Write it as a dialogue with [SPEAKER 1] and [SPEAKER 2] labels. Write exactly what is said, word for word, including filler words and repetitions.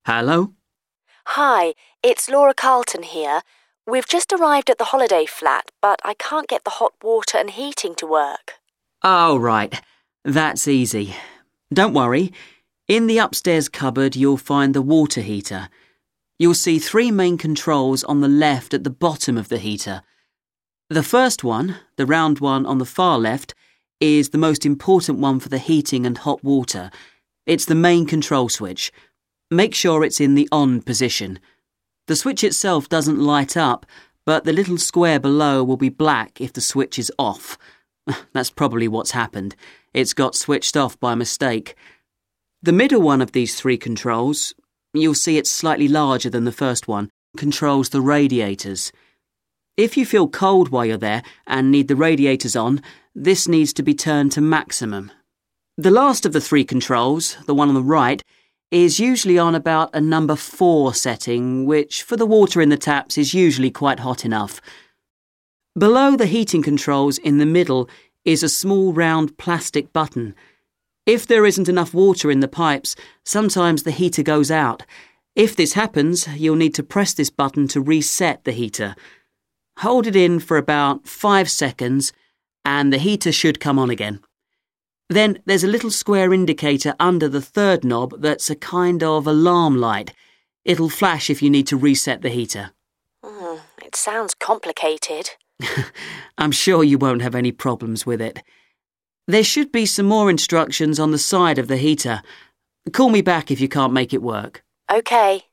[SPEAKER 1] Hello?
[SPEAKER 2] Hi, it's Laura Carlton here. We've just arrived at the holiday flat, but I can't get the hot water and heating to work.
[SPEAKER 1] Oh, right. That's easy. Don't worry. In the upstairs cupboard, you'll find the water heater. You'll see three main controls on the left at the bottom of the heater. The first one, the round one on the far left, is the most important one for the heating and hot water. It's the main control switch. Make sure it's in the on position. The switch itself doesn't light up, but the little square below will be black if the switch is off. That's probably what's happened. It's got switched off by mistake. The middle one of these three controls, you'll see it's slightly larger than the first one, controls the radiators. If you feel cold while you're there and need the radiators on, this needs to be turned to maximum. The last of the three controls, the one on the right, is usually on about a number four setting, which for the water in the taps is usually quite hot enough. Below the heating controls in the middle is a small round plastic button. If there isn't enough water in the pipes, sometimes the heater goes out. If this happens, you'll need to press this button to reset the heater. Hold it in for about five seconds and the heater should come on again. Then there's a little square indicator under the third knob that's a kind of alarm light. It'll flash if you need to reset the heater.
[SPEAKER 2] Mm, it sounds complicated.
[SPEAKER 1] I'm sure you won't have any problems with it. There should be some more instructions on the side of the heater. Call me back if you can't make it work.
[SPEAKER 2] OK.